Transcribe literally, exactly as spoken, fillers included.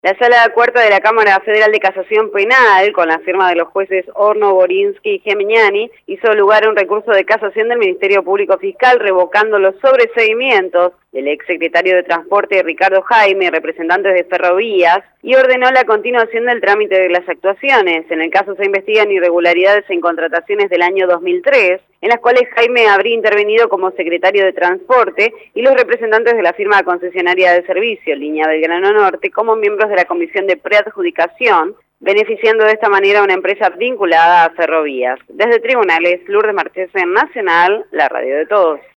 La Sala Cuarta de la Cámara Federal de Casación Penal, con la firma de los jueces Horno, Borinsky y Gemignani, hizo lugar a un recurso de casación del Ministerio Público Fiscal revocando los sobreseguimientos del exsecretario de Transporte Ricardo Jaime y representantes de Ferrovías, y ordenó la continuación del trámite de las actuaciones. En el caso se investigan irregularidades en contrataciones del año dos mil tres, en las cuales Jaime habría intervenido como secretario de Transporte y los representantes de la firma concesionaria de servicio, Línea Belgrano Norte, como miembros de la Comisión de Preadjudicación, beneficiando de esta manera a una empresa vinculada a Ferrovías. Desde Tribunales, Lourdes Marchese, Nacional, la radio de todos.